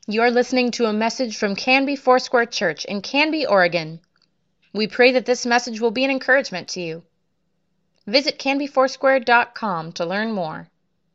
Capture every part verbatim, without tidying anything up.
You're listening to a message from Canby Foursquare Church in Canby, Oregon. We pray that this message will be an encouragement to you. Visit canby foursquare dot com to learn more.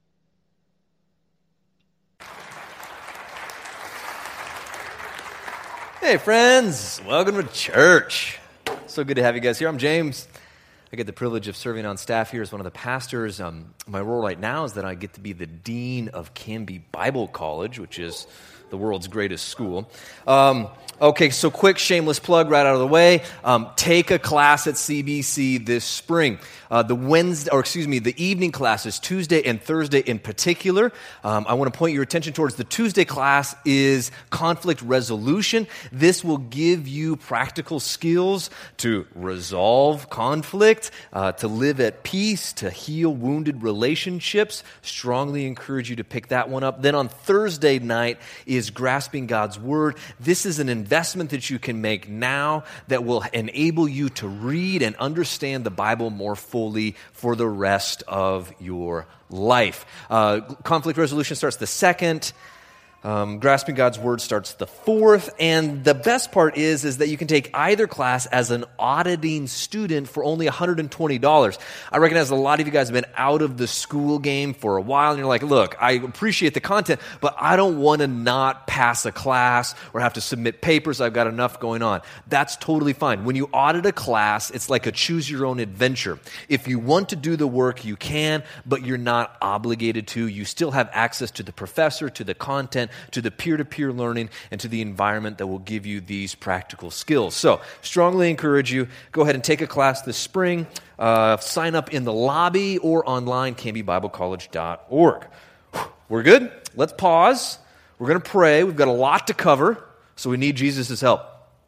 Hey friends, welcome to church. So good to have you guys here. I'm James. I get the privilege of serving on staff here as one of the pastors. Um, my role right now is that I get to be the dean of Canby Bible College, which is the world's greatest school. Um, okay, so quick shameless plug right out of the way. Um, take a class at C B C this spring. Uh, the Wednesday, or excuse me, the evening classes, Tuesday and Thursday in particular. Um, I want to point your attention towards the Tuesday class is conflict resolution. This will give you practical skills to resolve conflict, uh, to live at peace, to heal wounded relationships. Strongly encourage you to pick that one up. Then on Thursday night is grasping God's Word. This is an investment that you can make now that will enable you to read and understand the Bible more fully for the rest of your life. Uh, conflict resolution starts the second. Um, grasping God's Word starts the fourth, and the best part is, is that you can take either class as an auditing student for only one hundred twenty dollars. I recognize a lot of you guys have been out of the school game for a while, and you're like, look, I appreciate the content, but I don't want to not pass a class or have to submit papers. I've got enough going on. That's totally fine. When you audit a class, it's like a choose-your-own adventure. If you want to do the work, you can, but you're not obligated to. You still have access to the professor, to the content, to the peer-to-peer learning, and to the environment that will give you these practical skills. So, strongly encourage you, go ahead and take a class this spring. Uh, sign up in the lobby or online, canby bible college dot org. We're good? Let's pause. We're going to pray. We've got a lot to cover, so we need Jesus' help.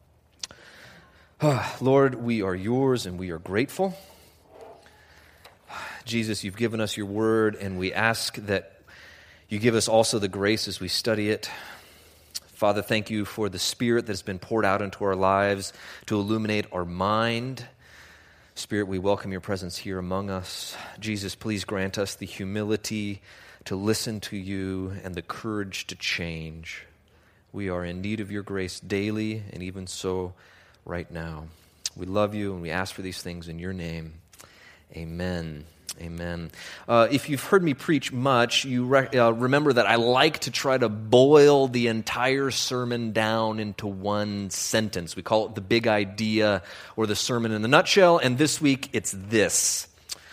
Lord, we are yours and we are grateful. Jesus, you've given us your word, and we ask that you give us also the grace as we study it. Father, thank you for the Spirit that has been poured out into our lives to illuminate our mind. Spirit, we welcome your presence here among us. Jesus, please grant us the humility to listen to you and the courage to change. We are in need of your grace daily, and even so right now. We love you, and we ask for these things in your name. Amen. Amen. Uh, if you've heard me preach much, you re- uh, remember that I like to try to boil the entire sermon down into one sentence. We call it the big idea or the sermon in a nutshell, and this week it's this.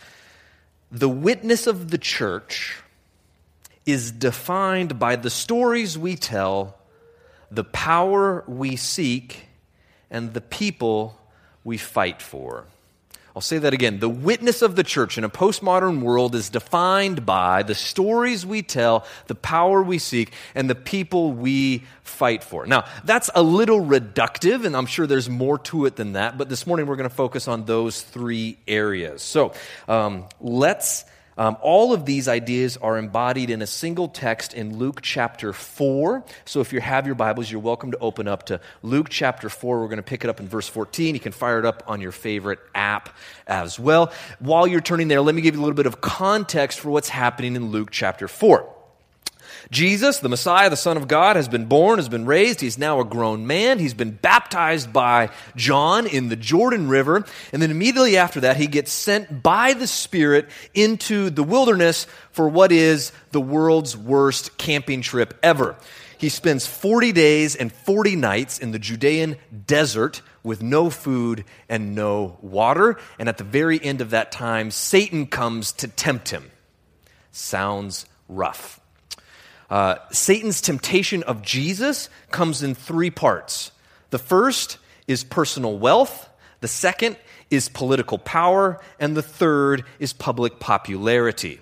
The witness of the church is defined by the stories we tell, the power we seek, and the people we fight for. I'll say that again. The witness of the church in a postmodern world is defined by the stories we tell, the power we seek, and the people we fight for. Now, that's a little reductive, and I'm sure there's more to it than that, but this morning we're going to focus on those three areas. So, um, let's Um, all of these ideas are embodied in a single text in Luke chapter four. So if you have your Bibles, you're welcome to open up to Luke chapter four. We're going to pick it up in verse fourteen. You can fire it up on your favorite app as well. While you're turning there, let me give you a little bit of context for what's happening in Luke chapter four. Jesus, the Messiah, the Son of God, has been born, has been raised. He's now a grown man. He's been baptized by John in the Jordan River. And then immediately after that, he gets sent by the Spirit into the wilderness for what is the world's worst camping trip ever. He spends forty days and forty nights in the Judean desert with no food and no water. And at the very end of that time, Satan comes to tempt him. Sounds rough. Uh, Satan's temptation of Jesus comes in three parts. The first is personal wealth, the second is political power, and the third is public popularity.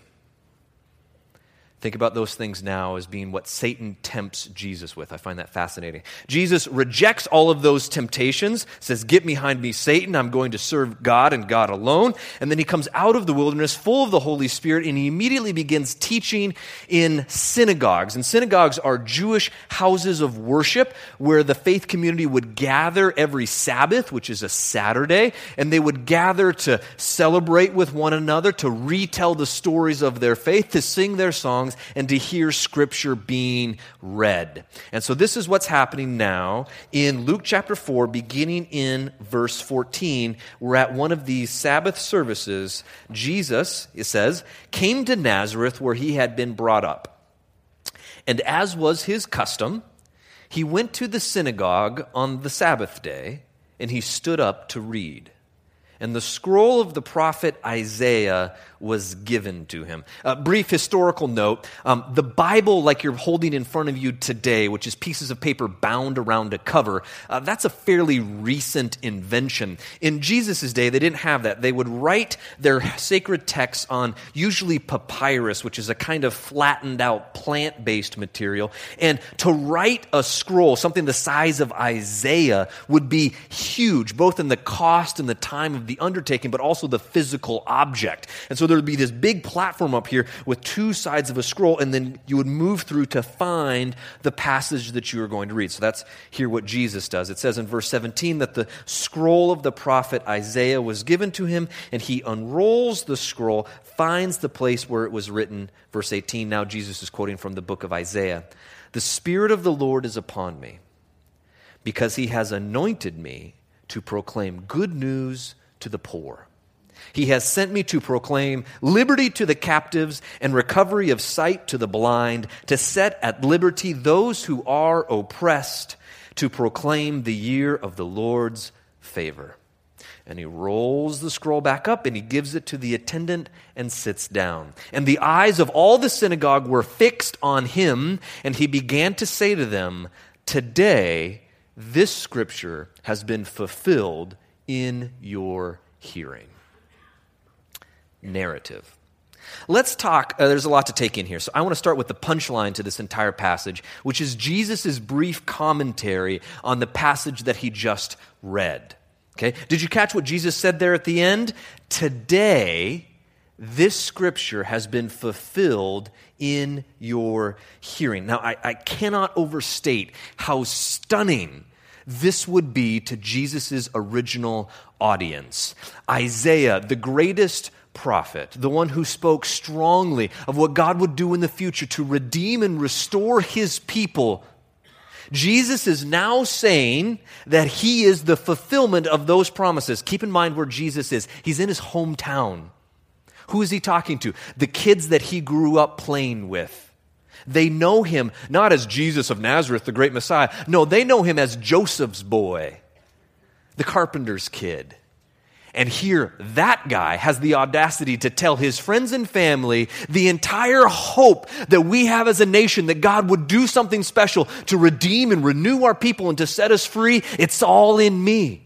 Think about those things now as being what Satan tempts Jesus with. I find that fascinating. Jesus rejects all of those temptations, says, "Get behind me, Satan. I'm going to serve God and God alone." And then he comes out of the wilderness full of the Holy Spirit, and he immediately begins teaching in synagogues. And synagogues are Jewish houses of worship where the faith community would gather every Sabbath, which is a Saturday, and they would gather to celebrate with one another, to retell the stories of their faith, to sing their songs, songs and to hear Scripture being read. And so this is what's happening now in Luke chapter four, beginning in verse fourteen. We're at one of these Sabbath services. Jesus, it says, came to Nazareth where he had been brought up. And as was his custom, he went to the synagogue on the Sabbath day, and he stood up to read. And the scroll of the prophet Isaiah was given to him. A brief historical note, um, the Bible like you're holding in front of you today, which is pieces of paper bound around a cover, uh, that's a fairly recent invention. In Jesus' day, they didn't have that. They would write their sacred texts on usually papyrus, which is a kind of flattened out plant-based material. And to write a scroll, something the size of Isaiah, would be huge, both in the cost and the time of the undertaking, but also the physical object. And so there would be this big platform up here with two sides of a scroll, and then you would move through to find the passage that you are going to read. So that's here what Jesus does. It says in verse seventeen that the scroll of the prophet Isaiah was given to him, and he unrolls the scroll, finds the place where it was written. Verse eighteen, now Jesus is quoting from the book of Isaiah. The Spirit of the Lord is upon me, because he has anointed me to proclaim good news to the poor. He has sent me to proclaim liberty to the captives and recovery of sight to the blind, to set at liberty those who are oppressed, to proclaim the year of the Lord's favor. And he rolls the scroll back up and he gives it to the attendant and sits down. And the eyes of all the synagogue were fixed on him, and he began to say to them, today this scripture has been fulfilled in your hearing. Narrative. Let's talk, uh, there's a lot to take in here. So I want to start with the punchline to this entire passage, which is Jesus' brief commentary on the passage that he just read. Okay? Did you catch what Jesus said there at the end? Today, this scripture has been fulfilled in your hearing. Now, I, I cannot overstate how stunning this would be to Jesus' original audience. Isaiah, the greatest prophet, the one who spoke strongly of what God would do in the future to redeem and restore his people. Jesus is now saying that he is the fulfillment of those promises. Keep in mind where Jesus is. He's in his hometown. Who is he talking to? The kids that he grew up playing with. They know him not as Jesus of Nazareth, the great Messiah. No, they know him as Joseph's boy, the carpenter's kid. And here, that guy has the audacity to tell his friends and family the entire hope that we have as a nation, that God would do something special to redeem and renew our people and to set us free. It's all in me.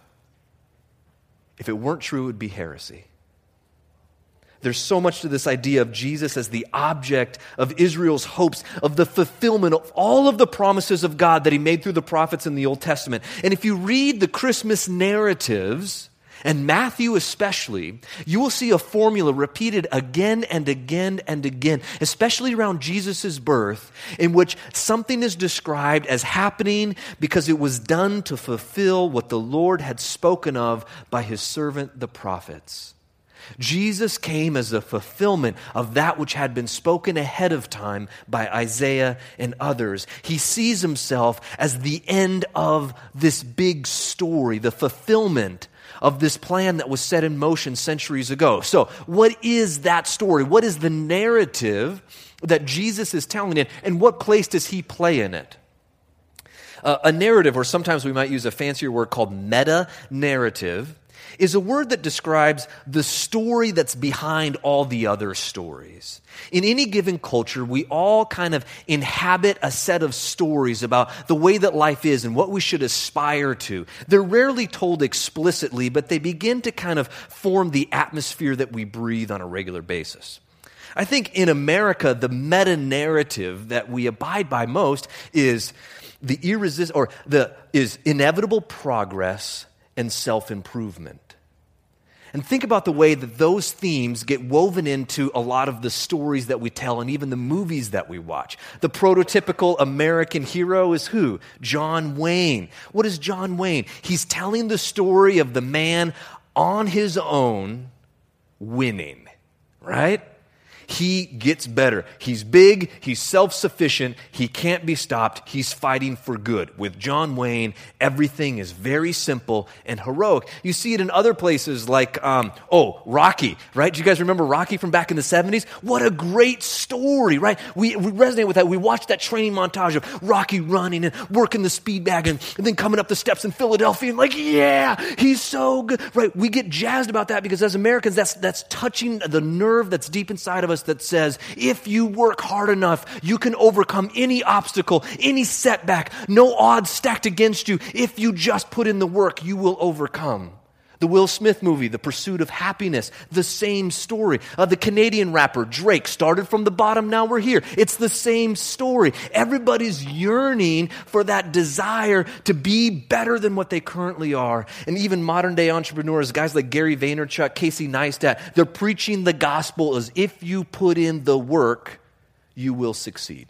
If it weren't true, it would be heresy. There's so much to this idea of Jesus as the object of Israel's hopes, of the fulfillment of all of the promises of God that he made through the prophets in the Old Testament. And if you read the Christmas narratives, and Matthew especially, you will see a formula repeated again and again and again, especially around Jesus' birth, in which something is described as happening because it was done to fulfill what the Lord had spoken of by his servant, the prophets. Jesus came as a fulfillment of that which had been spoken ahead of time by Isaiah and others. He sees himself as the end of this big story, the fulfillment of this plan that was set in motion centuries ago. So, what is that story? What is the narrative that Jesus is telling it, and what place does he play in it? Uh, a narrative, or sometimes we might use a fancier word called meta-narrative, is a word that describes the story that's behind all the other stories. In any given culture, we all kind of inhabit a set of stories about the way that life is and what we should aspire to. They're rarely told explicitly, but they begin to kind of form the atmosphere that we breathe on a regular basis. I think in America, the meta-narrative that we abide by most is the irresist- or the is inevitable progress and self-improvement. And think about the way that those themes get woven into a lot of the stories that we tell and even the movies that we watch. The prototypical American hero is who? John Wayne. What is John Wayne? He's telling the story of the man on his own winning, right? he gets better. He's big, he's self-sufficient, he can't be stopped, he's fighting for good. With John Wayne, everything is very simple and heroic. You see it in other places like, um, oh, Rocky, right? Do you guys remember Rocky from back in the seventies? What a great story, right? We, we resonate with that. We watched that training montage of Rocky running and working the speed bag and, and then coming up the steps in Philadelphia and like, yeah, he's so good, right? We get jazzed about that because as Americans, that's that's touching the nerve that's deep inside of us that says, if you work hard enough, you can overcome any obstacle, any setback, no odds stacked against you. If you just put in the work, you will overcome. The Will Smith movie, The Pursuit of Happiness, the same story. Uh, the Canadian rapper Drake started from the bottom, now we're here. It's the same story. Everybody's yearning for that desire to be better than what they currently are. And even modern day entrepreneurs, guys like Gary Vaynerchuk, Casey Neistat, they're preaching the gospel as if you put in the work, you will succeed.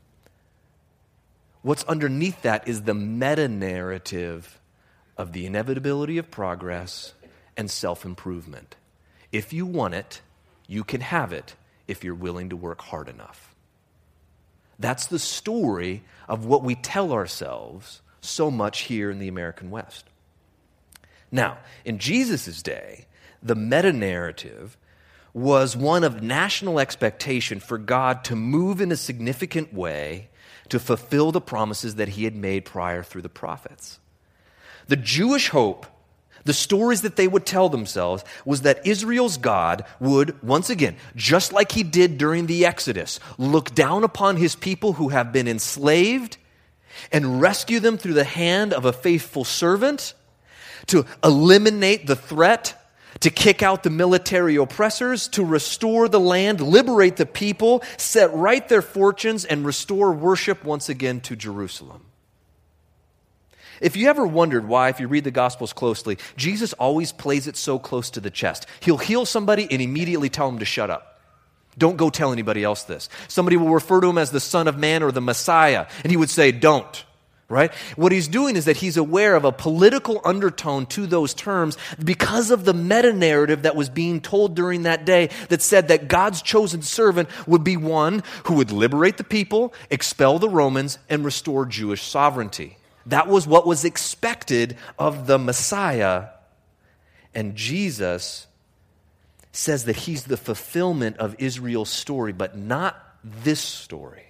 What's underneath that is the meta-narrative of the inevitability of progress and self-improvement. If you want it, you can have it if you're willing to work hard enough. That's the story of what we tell ourselves so much here in the American West. Now, in Jesus' day, the meta-narrative was one of national expectation for God to move in a significant way to fulfill the promises that he had made prior through the prophets. The Jewish hope, the stories that they would tell themselves, was that Israel's God would, once again, just like he did during the Exodus, look down upon his people who have been enslaved and rescue them through the hand of a faithful servant, to eliminate the threat, to kick out the military oppressors, to restore the land, liberate the people, set right their fortunes, and restore worship once again to Jerusalem. If you ever wondered why, if you read the Gospels closely, Jesus always plays it so close to the chest. He'll heal somebody and immediately tell them to shut up. Don't go tell anybody else this. Somebody will refer to him as the Son of Man or the Messiah, and he would say, don't. Right? What he's doing is that he's aware of a political undertone to those terms because of the meta-narrative that was being told during that day that said that God's chosen servant would be one who would liberate the people, expel the Romans, and restore Jewish sovereignty. That was what was expected of the Messiah. And Jesus says that he's the fulfillment of Israel's story, but not this story.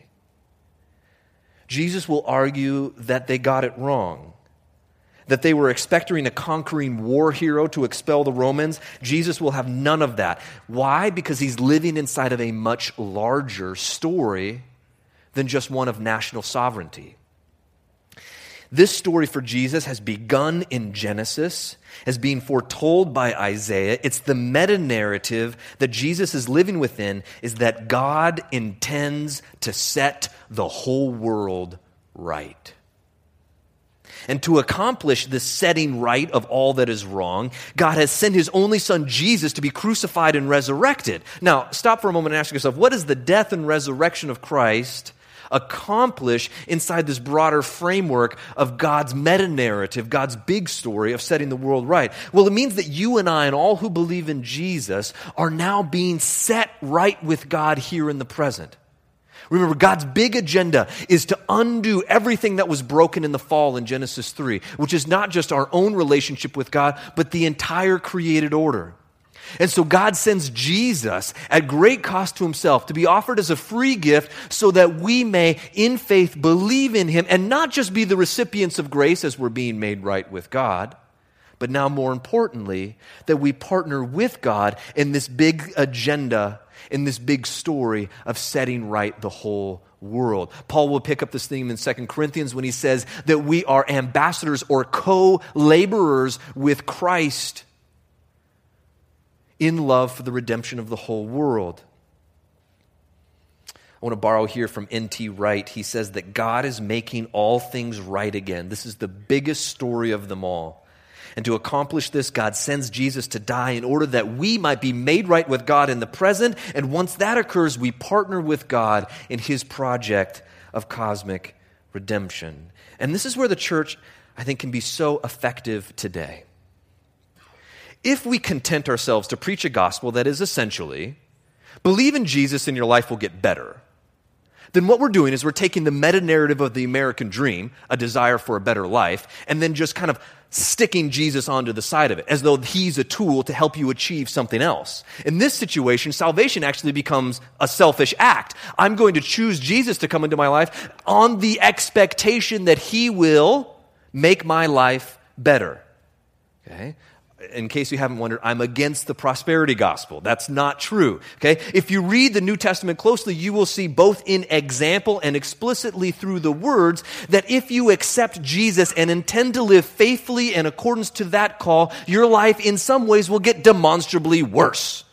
Jesus will argue that they got it wrong, that they were expecting a conquering war hero to expel the Romans. Jesus will have none of that. Why? Because he's living inside of a much larger story than just one of national sovereignty. This story for Jesus has begun in Genesis, as being foretold by Isaiah. It's the meta-narrative that Jesus is living within, is that God intends to set the whole world right. And to accomplish this setting right of all that is wrong, God has sent his only son, Jesus, to be crucified and resurrected. Now, stop for a moment and ask yourself, what is the death and resurrection of Christ accomplish inside this broader framework of God's meta-narrative, God's big story of setting the world right? Well, it means that you and I and all who believe in Jesus are now being set right with God here in the present. Remember, God's big agenda is to undo everything that was broken in the fall in Genesis three, which is not just our own relationship with God, but the entire created order. And so God sends Jesus at great cost to himself to be offered as a free gift so that we may, in faith, believe in him and not just be the recipients of grace as we're being made right with God, but now more importantly, that we partner with God in this big agenda, in this big story of setting right the whole world. Paul will pick up this theme in Second Corinthians when he says that we are ambassadors or co-laborers with Christ in love for the redemption of the whole world. I want to borrow here from N T Wright. He says that God is making all things right again. This is the biggest story of them all. And to accomplish this, God sends Jesus to die in order that we might be made right with God in the present. And once that occurs, we partner with God in his project of cosmic redemption. And this is where the church, I think, can be so effective today. If we content ourselves to preach a gospel that is essentially believe in Jesus and your life will get better, then what we're doing is we're taking the meta-narrative of the American dream, a desire for a better life, and then just kind of sticking Jesus onto the side of it, as though he's a tool to help you achieve something else. In this situation, salvation actually becomes a selfish act. I'm going to choose Jesus to come into my life on the expectation that he will make my life better. Okay? In case you haven't wondered, I'm against the prosperity gospel. That's not true. Okay? If you read the New Testament closely, you will see both in example and explicitly through the words that if you accept Jesus and intend to live faithfully in accordance to that call, your life in some ways will get demonstrably worse.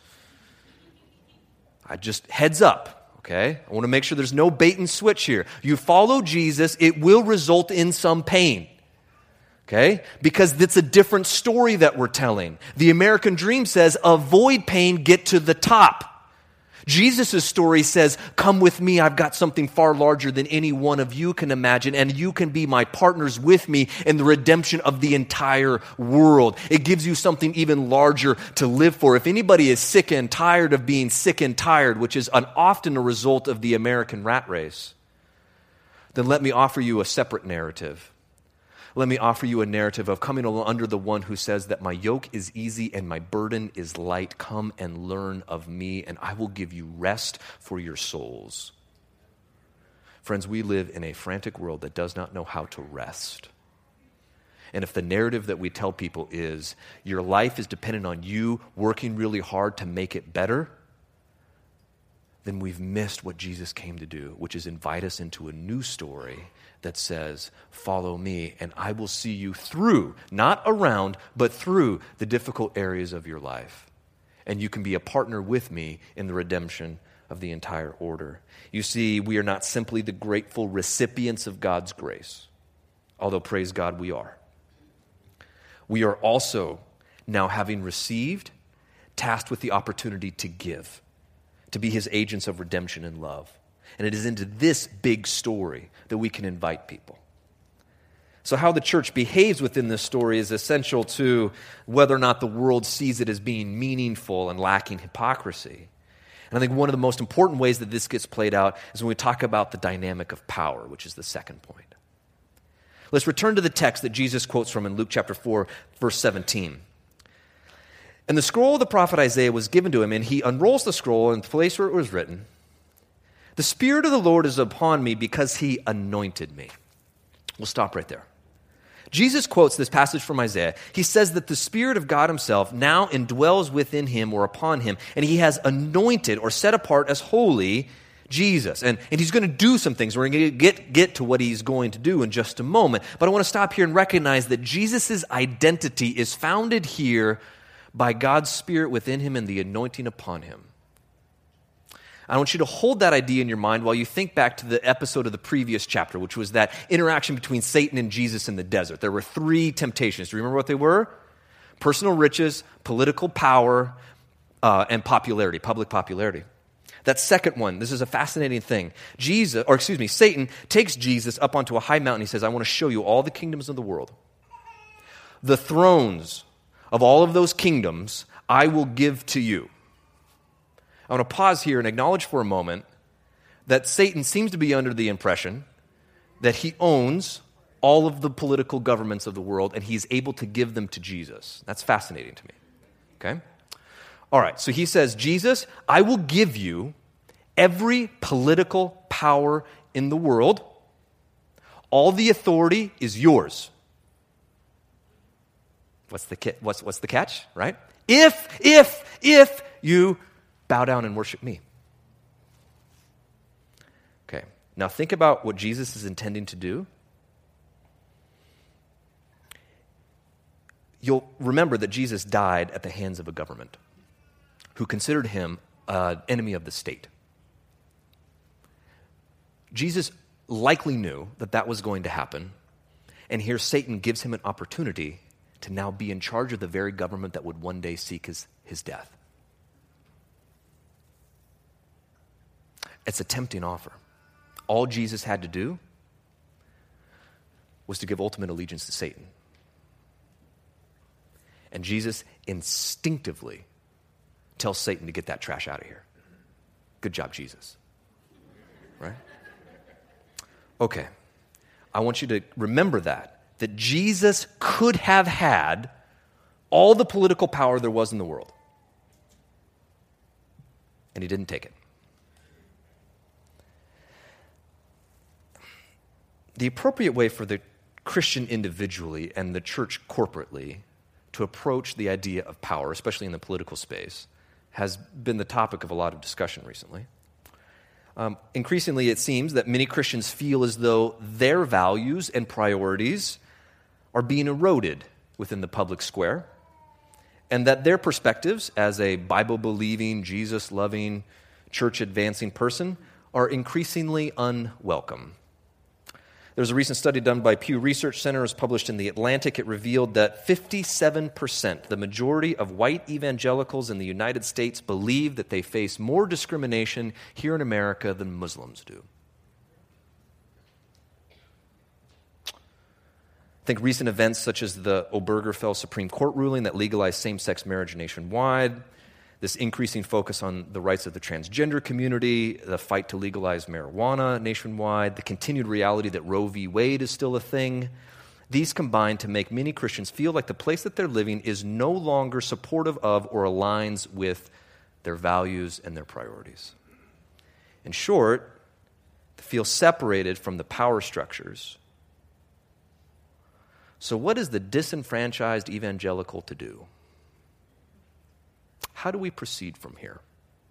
I just heads up, okay? I want to make sure there's no bait and switch here. You follow Jesus, it will result in some pain. Okay? Because it's a different story that we're telling. The American dream says, avoid pain, get to the top. Jesus' story says, come with me, I've got something far larger than any one of you can imagine, and you can be my partners with me in the redemption of the entire world. It gives you something even larger to live for. If anybody is sick and tired of being sick and tired, which is an, often a result of the American rat race, then let me offer you a separate narrative. Let me offer you a narrative of coming under the one who says that my yoke is easy and my burden is light. Come and learn of me, and I will give you rest for your souls. Friends, we live in a frantic world that does not know how to rest. And if the narrative that we tell people is your life is dependent on you working really hard to make it better, then we've missed what Jesus came to do, which is invite us into a new story that says, follow me, and I will see you through, not around, but through the difficult areas of your life. And you can be a partner with me in the redemption of the entire order. You see, we are not simply the grateful recipients of God's grace, although praise God we are. We are also, now having received, tasked with the opportunity to give, to be his agents of redemption and love. And it is into this big story that we can invite people. So how the church behaves within this story is essential to whether or not the world sees it as being meaningful and lacking hypocrisy. And I think one of the most important ways that this gets played out is when we talk about the dynamic of power, which is the second point. Let's return to the text that Jesus quotes from in Luke chapter four, verse seventeen. And the scroll of the prophet Isaiah was given to him, and he unrolls the scroll in the place where it was written, the Spirit of the Lord is upon me because he anointed me. We'll stop right there. Jesus quotes this passage from Isaiah. He says that the Spirit of God himself now indwells within him or upon him, and he has anointed or set apart as holy Jesus. And, and he's going to do some things. We're going to get, get to what he's going to do in just a moment. But I want to stop here and recognize that Jesus' identity is founded here by God's Spirit within him and the anointing upon him. I want you to hold that idea in your mind while you think back to the episode of the previous chapter, which was that interaction between Satan and Jesus in the desert. There were three temptations. Do you remember what they were? Personal riches, political power, uh, and popularity, public popularity. That second one, this is a fascinating thing. Jesus, or excuse me, Satan takes Jesus up onto a high mountain. He says, I want to show you all the kingdoms of the world. The thrones of all of those kingdoms I will give to you. I want to pause here and acknowledge for a moment that Satan seems to be under the impression that he owns all of the political governments of the world and he's able to give them to Jesus. That's fascinating to me. Okay? All right, so he says, Jesus, I will give you every political power in the world. All the authority is yours. What's the ki- what's what's the catch, right? If, if, if you bow down and worship me. Okay, now think about what Jesus is intending to do. You'll remember that Jesus died at the hands of a government who considered him an enemy of the state. Jesus likely knew that that was going to happen, and here Satan gives him an opportunity to now be in charge of the very government that would one day seek his, his death. It's a tempting offer. All Jesus had to do was to give ultimate allegiance to Satan. And Jesus instinctively tells Satan to get that trash out of here. Good job, Jesus. Right? Okay. I want you to remember that, that Jesus could have had all the political power there was in the world. And he didn't take it. The appropriate way for the Christian individually and the church corporately to approach the idea of power, especially in the political space, has been the topic of a lot of discussion recently. Um, increasingly, it seems that many Christians feel as though their values and priorities are being eroded within the public square, and that their perspectives as a Bible-believing, Jesus-loving, church-advancing person are increasingly unwelcome. There's a recent study done by Pew Research Center. It was published in The Atlantic. It revealed that fifty-seven percent, the majority of white evangelicals in the United States, believe that they face more discrimination here in America than Muslims do. I think recent events such as the Obergefell Supreme Court ruling that legalized same-sex marriage nationwide, this increasing focus on the rights of the transgender community, the fight to legalize marijuana nationwide, the continued reality that Roe v. Wade is still a thing, these combine to make many Christians feel like the place that they're living is no longer supportive of or aligns with their values and their priorities. In short, they feel separated from the power structures. So what is the disenfranchised evangelical to do? How do we proceed from here?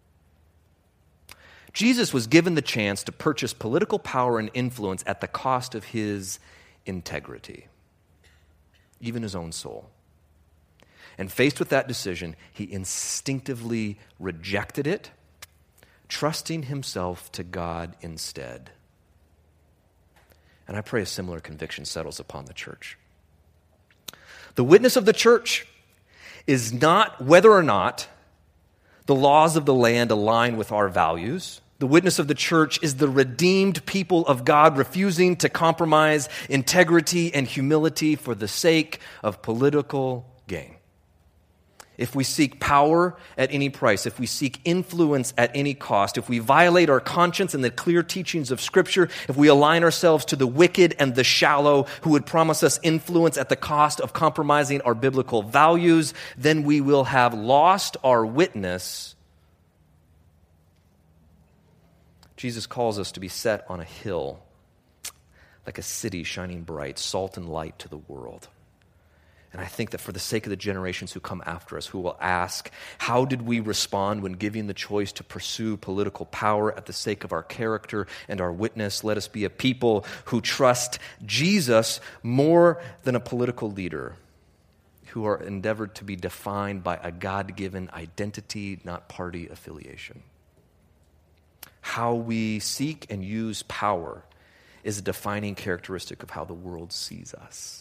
Jesus was given the chance to purchase political power and influence at the cost of his integrity, even his own soul. And faced with that decision, he instinctively rejected it, trusting himself to God instead. And I pray a similar conviction settles upon the church. The witness of the church is not whether or not the laws of the land align with our values. The witness of the church is the redeemed people of God refusing to compromise integrity and humility for the sake of political gain. If we seek power at any price, if we seek influence at any cost, if we violate our conscience and the clear teachings of Scripture, if we align ourselves to the wicked and the shallow who would promise us influence at the cost of compromising our biblical values, then we will have lost our witness. Jesus calls us to be set on a hill, like a city shining bright, salt and light to the world. And I think that for the sake of the generations who come after us, who will ask, how did we respond when given the choice to pursue political power at the sake of our character and our witness? Let us be a people who trust Jesus more than a political leader, who are endeavored to be defined by a God-given identity, not party affiliation. How we seek and use power is a defining characteristic of how the world sees us.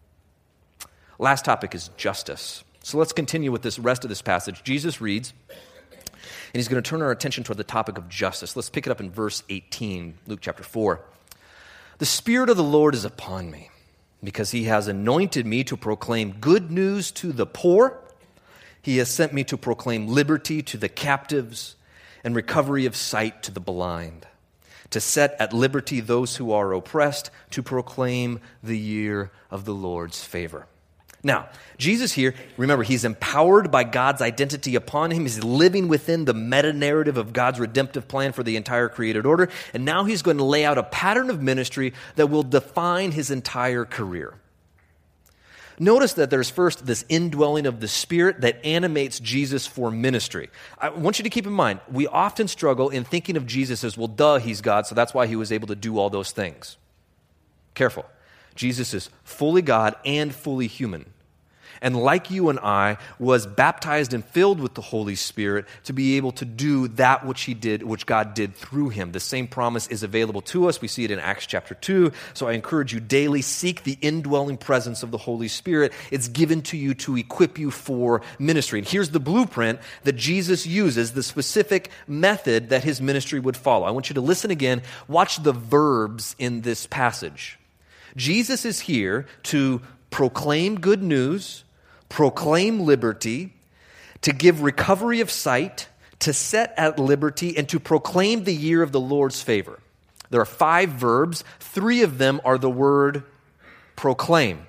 Last topic is justice. So let's continue with this rest of this passage. Jesus reads, and he's going to turn our attention toward the topic of justice. Let's pick it up in verse eighteen, Luke chapter four. The Spirit of the Lord is upon me, because he has anointed me to proclaim good news to the poor. He has sent me to proclaim liberty to the captives and recovery of sight to the blind, to set at liberty those who are oppressed, to proclaim the year of the Lord's favor. Now, Jesus here, remember, he's empowered by God's identity upon him. He's living within the meta-narrative of God's redemptive plan for the entire created order. And now he's going to lay out a pattern of ministry that will define his entire career. Notice that there's first this indwelling of the Spirit that animates Jesus for ministry. I want you to keep in mind, we often struggle in thinking of Jesus as, well, duh, he's God, so that's why he was able to do all those things. Careful. Jesus is fully God and fully human. And like you and I, was baptized and filled with the Holy Spirit to be able to do that which he did, which God did through him. The same promise is available to us. We see it in Acts chapter two. So I encourage you daily, seek the indwelling presence of the Holy Spirit. It's given to you to equip you for ministry. And here's the blueprint that Jesus uses, the specific method that his ministry would follow. I want you to listen again. Watch the verbs in this passage. Jesus is here to proclaim good news, proclaim liberty, to give recovery of sight, to set at liberty, and to proclaim the year of the Lord's favor. There are five verbs. Three of them are the word proclaim.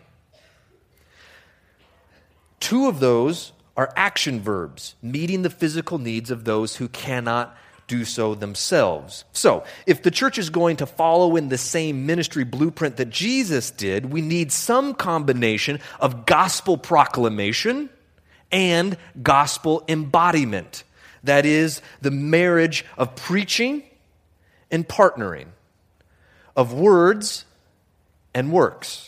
Two of those are action verbs, meeting the physical needs of those who cannot do so themselves. So, if the church is going to follow in the same ministry blueprint that Jesus did, we need some combination of gospel proclamation and gospel embodiment. That is, the marriage of preaching and partnering, of words and works.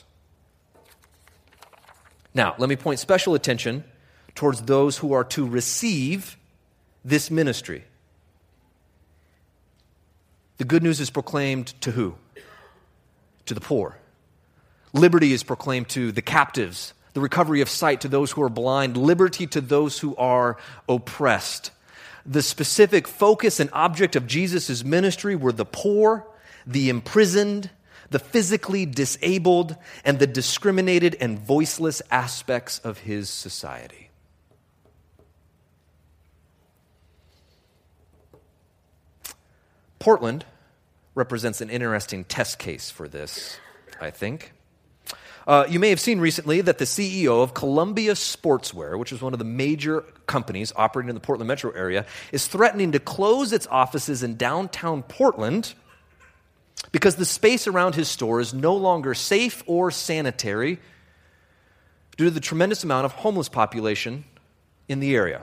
Now, let me point special attention towards those who are to receive this ministry. The good news is proclaimed to who? To the poor. Liberty is proclaimed to the captives. The recovery of sight to those who are blind. Liberty to those who are oppressed. The specific focus and object of Jesus' ministry were the poor, the imprisoned, the physically disabled, and the discriminated and voiceless aspects of his society. Portland represents an interesting test case for this, I think. Uh, you may have seen recently that the C E O of Columbia Sportswear, which is one of the major companies operating in the Portland metro area, is threatening to close its offices in downtown Portland because the space around his store is no longer safe or sanitary due to the tremendous amount of homeless population in the area.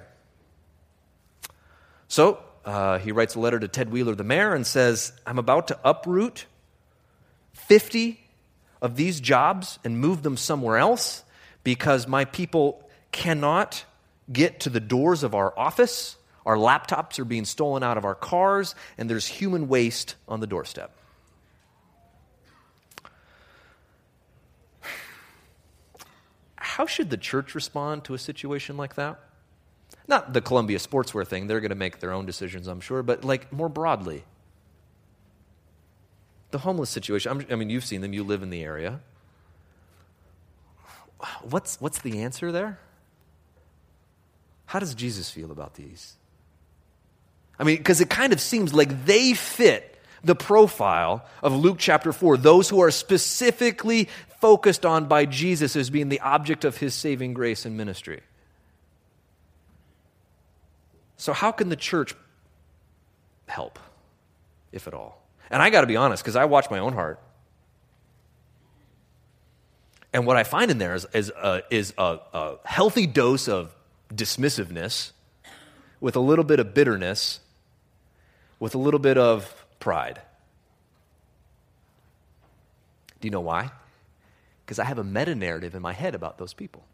So, uh, he writes a letter to Ted Wheeler, the mayor, and says, I'm about to uproot fifty of these jobs and move them somewhere else because my people cannot get to the doors of our office. Our laptops are being stolen out of our cars, and there's human waste on the doorstep. How should the church respond to a situation like that? Not the Columbia Sportswear thing. They're going to make their own decisions, I'm sure, but like more broadly. The homeless situation, I mean, you've seen them, you live in the area. What's, what's the answer there? How does Jesus feel about these? I mean, because it kind of seems like they fit the profile of Luke chapter four, those who are specifically focused on by Jesus as being the object of his saving grace and ministry. So how can the church help, if at all? And I got to be honest, because I watch my own heart. And what I find in there is, is, a, is a, a healthy dose of dismissiveness with a little bit of bitterness, with a little bit of pride. Do you know why? Because I have a meta-narrative in my head about those people.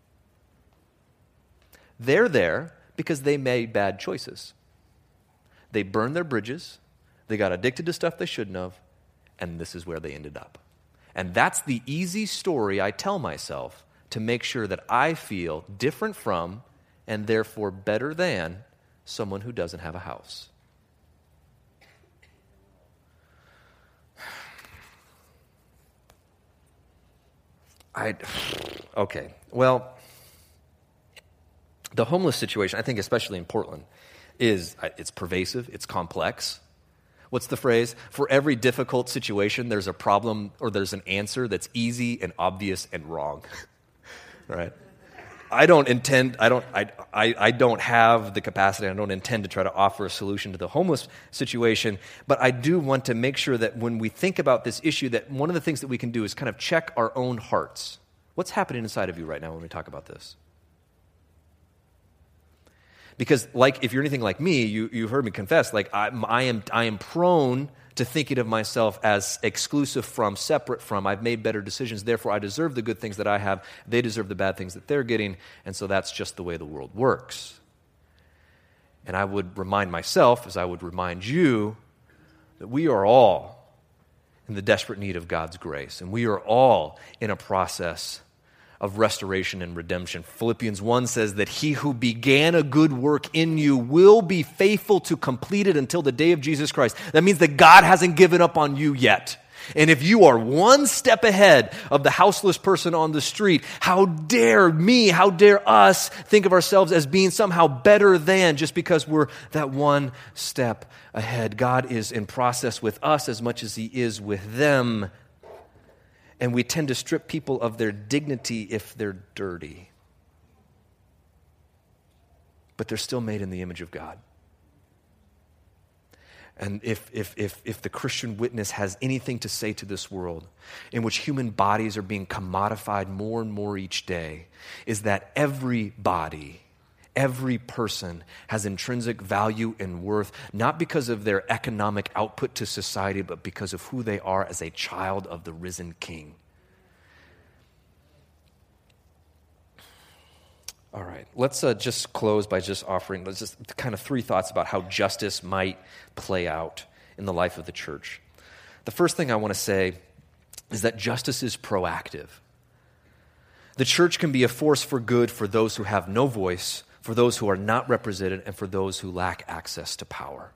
They're there because they made bad choices. They burned their bridges. They got addicted to stuff they shouldn't have, and this is where they ended up. And that's the easy story I tell myself to make sure that I feel different from and therefore better than someone who doesn't have a house. I okay. Well, the homeless situation, I think especially in Portland, is it's pervasive, it's complex. What's the phrase? For every difficult situation, there's a problem or there's an answer that's easy and obvious and wrong. Right? I don't intend, I don't, I, I, I don't have the capacity, I don't intend to try to offer a solution to the homeless situation, but I do want to make sure that when we think about this issue, that one of the things that we can do is kind of check our own hearts. What's happening inside of you right now when we talk about this? Because, like, if you're anything like me, you you heard me confess, like, I, I am I am prone to thinking of myself as exclusive from, separate from. I've made better decisions, therefore I deserve the good things that I have. They deserve the bad things that they're getting, and so that's just the way the world works. And I would remind myself, as I would remind you, that we are all in the desperate need of God's grace, and we are all in a process of restoration and redemption. Philippians one says that he who began a good work in you will be faithful to complete it until the day of Jesus Christ. That means that God hasn't given up on you yet. And if you are one step ahead of the houseless person on the street, how dare me, how dare us think of ourselves as being somehow better than just because we're that one step ahead. God is in process with us as much as he is with them. And we tend to strip people of their dignity if they're dirty. But they're still made in the image of God. And if, if, if, if the Christian witness has anything to say to this world, in which human bodies are being commodified more and more each day, is that every body, every person has intrinsic value and worth, not because of their economic output to society, but because of who they are as a child of the risen King. All right, let's uh, just close by just offering let's just kind of three thoughts about how justice might play out in the life of the church. The first thing I want to say is that justice is proactive. The church can be a force for good for those who have no voice, for those who are not represented, and for those who lack access to power.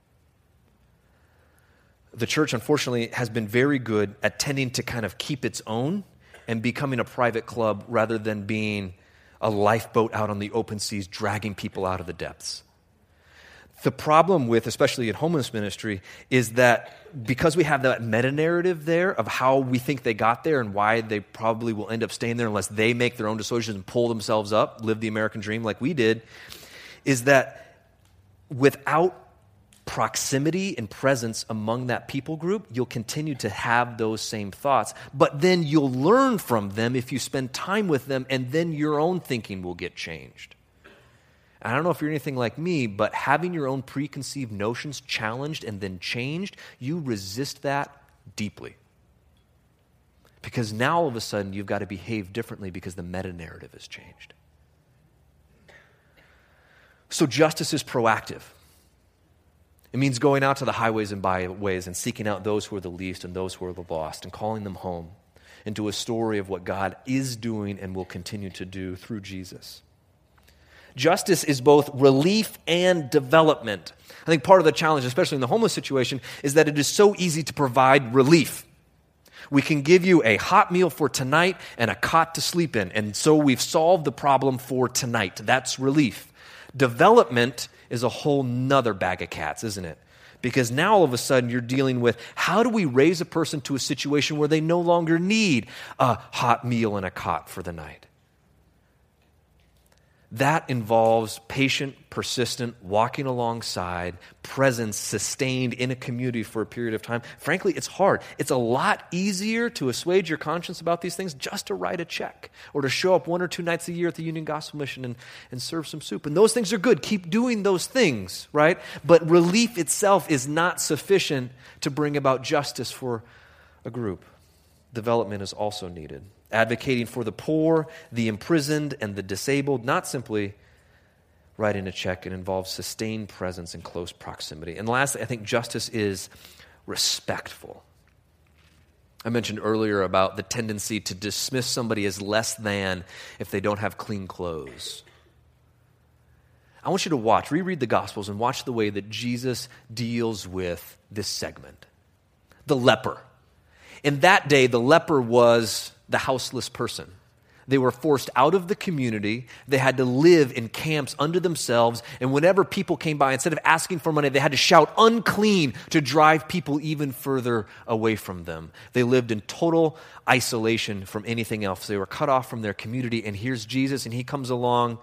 The church, unfortunately, has been very good at tending to kind of keep its own and becoming a private club rather than being a lifeboat out on the open seas, dragging people out of the depths. The problem with, especially in homeless ministry, is that because we have that meta-narrative there of how we think they got there and why they probably will end up staying there unless they make their own decisions and pull themselves up, live the American dream like we did, is that without proximity and presence among that people group, you'll continue to have those same thoughts. But then you'll learn from them if you spend time with them, and then your own thinking will get changed. And I don't know if you're anything like me, but having your own preconceived notions challenged and then changed, you resist that deeply. Because now all of a sudden you've got to behave differently because the meta-narrative has changed. So justice is proactive. It means going out to the highways and byways and seeking out those who are the least and those who are the lost and calling them home into a story of what God is doing and will continue to do through Jesus. Justice is both relief and development. I think part of the challenge, especially in the homeless situation, is that it is so easy to provide relief. We can give you a hot meal for tonight and a cot to sleep in, and so we've solved the problem for tonight. That's relief. Development is a whole nother bag of cats, isn't it? Because now all of a sudden you're dealing with how do we raise a person to a situation where they no longer need a hot meal and a cot for the night? That involves patient, persistent, walking alongside, presence sustained in a community for a period of time. Frankly, it's hard. It's a lot easier to assuage your conscience about these things just to write a check or to show up one or two nights a year at the Union Gospel Mission and, and serve some soup. And those things are good. Keep doing those things, right? But relief itself is not sufficient to bring about justice for a group. Development is also needed. Advocating for the poor, the imprisoned, and the disabled, not simply writing a check. It involves sustained presence and close proximity. And lastly, I think justice is respectful. I mentioned earlier about the tendency to dismiss somebody as less than if they don't have clean clothes. I want you to watch, reread the Gospels and watch the way that Jesus deals with this segment. The leper. In that day, the leper was the houseless person. They were forced out of the community. They had to live in camps unto themselves. And whenever people came by, instead of asking for money, they had to shout unclean to drive people even further away from them. They lived in total isolation from anything else. They were cut off from their community. And here's Jesus, and he comes along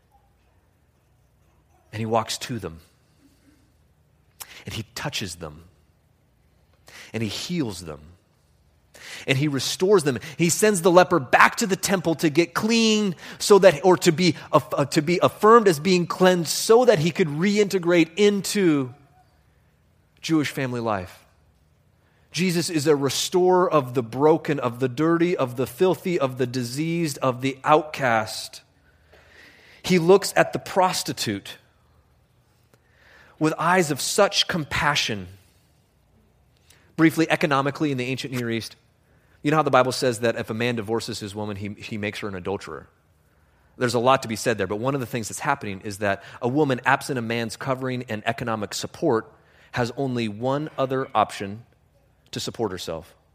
and he walks to them. And he touches them. And he heals them. And he restores them. He sends the leper back to the temple to get clean, so that, or to be uh, to be affirmed as being cleansed, so that he could reintegrate into Jewish family life. Jesus is a restorer of the broken, of the dirty, of the filthy, of the diseased, of the outcast. He looks at the prostitute with eyes of such compassion. Briefly, economically, in the ancient Near East, you know how the Bible says that if a man divorces his woman, he, he makes her an adulterer? There's a lot to be said there, but one of the things that's happening is that a woman, absent a man's covering and economic support, has only one other option to support herself,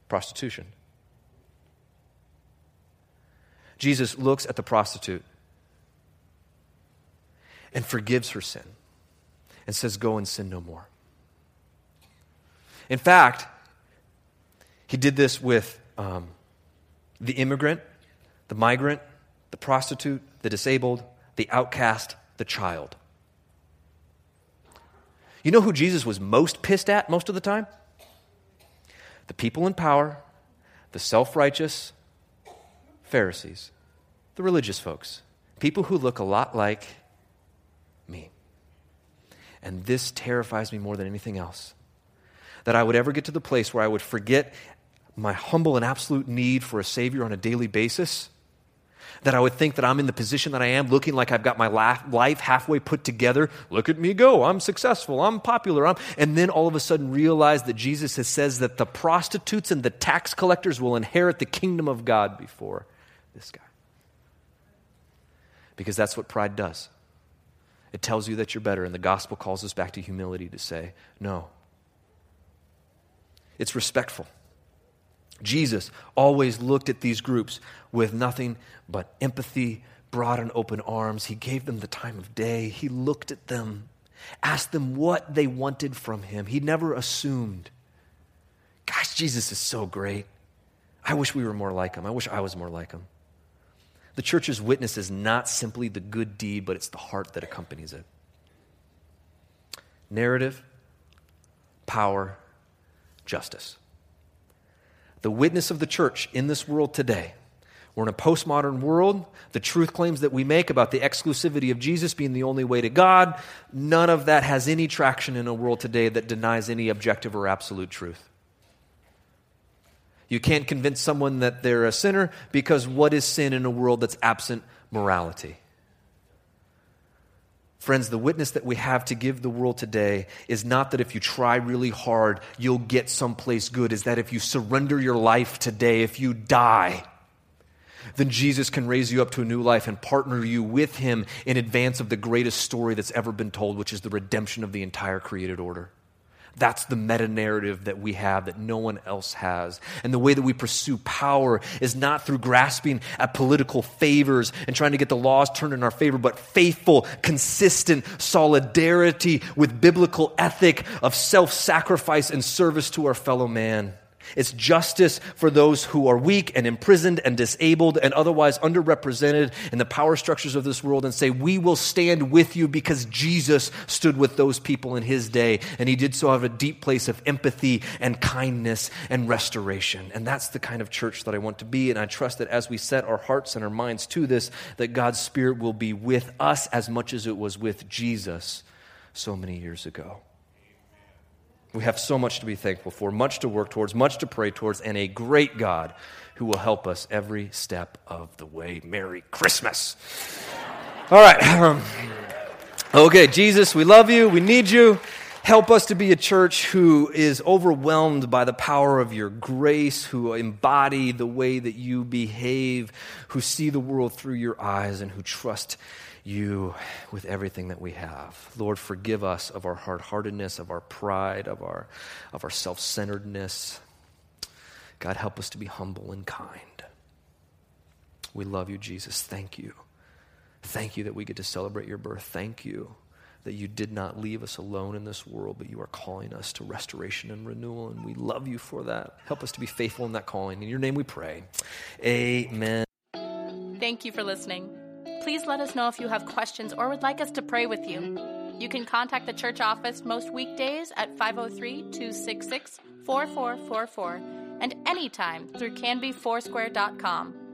Prostitution. Jesus looks at the prostitute and forgives her sin and says, go and sin no more. In fact, he did this with um, the immigrant, the migrant, the prostitute, the disabled, the outcast, the child. You know who Jesus was most pissed at most of the time? The people in power, the self-righteous Pharisees, the religious folks, people who look a lot like me. And this terrifies me more than anything else, that I would ever get to the place where I would forget my humble and absolute need for a Savior on a daily basis, that I would think that I'm in the position that I am, looking like I've got my life halfway put together. Look at me go. I'm successful. I'm popular. I'm, and then all of a sudden realize that Jesus has says that the prostitutes and the tax collectors will inherit the kingdom of God before this guy. Because that's what pride does. It tells you that you're better, and the gospel calls us back to humility to say, no. It's respectful. Jesus always looked at these groups with nothing but empathy, broad and open arms. He gave them the time of day. He looked at them, asked them what they wanted from him. He never assumed. Gosh, Jesus is so great. I wish we were more like him. I wish I was more like him. The church's witness is not simply the good deed, but it's the heart that accompanies it. Narrative, power, justice. The witness of the church in this world today. We're in a postmodern world. The truth claims that we make about the exclusivity of Jesus being the only way to God, none of that has any traction in a world today that denies any objective or absolute truth. You can't convince someone that they're a sinner because what is sin in a world that's absent morality? Friends, the witness that we have to give the world today is not that if you try really hard, you'll get someplace good. Is that if you surrender your life today, if you die, then Jesus can raise you up to a new life and partner you with him in advance of the greatest story that's ever been told, which is the redemption of the entire created order. That's the meta-narrative that we have that no one else has. And the way that we pursue power is not through grasping at political favors and trying to get the laws turned in our favor, but faithful, consistent solidarity with biblical ethic of self-sacrifice and service to our fellow man. It's justice for those who are weak and imprisoned and disabled and otherwise underrepresented in the power structures of this world, and say, we will stand with you because Jesus stood with those people in his day, and he did so out of a deep place of empathy and kindness and restoration. And that's the kind of church that I want to be, and I trust that as we set our hearts and our minds to this, that God's Spirit will be with us as much as it was with Jesus so many years ago. We have so much to be thankful for, much to work towards, much to pray towards, and a great God who will help us every step of the way. Merry Christmas. All right. Okay, Jesus, we love you. We need you. Help us to be a church who is overwhelmed by the power of your grace, who embody the way that you behave, who see the world through your eyes, and who trust you with everything that we have. Lord, forgive us of our hard-heartedness, of our pride, of our, of our self-centeredness. God, help us to be humble and kind. We love you, Jesus. Thank you. Thank you that we get to celebrate your birth. Thank you that you did not leave us alone in this world, but you are calling us to restoration and renewal, and we love you for that. Help us to be faithful in that calling. In your name we pray. Amen. Thank you for listening. Please let us know if you have questions or would like us to pray with you. You can contact the church office most weekdays at five oh three, two six six, four four four four and anytime through canby foursquare dot com.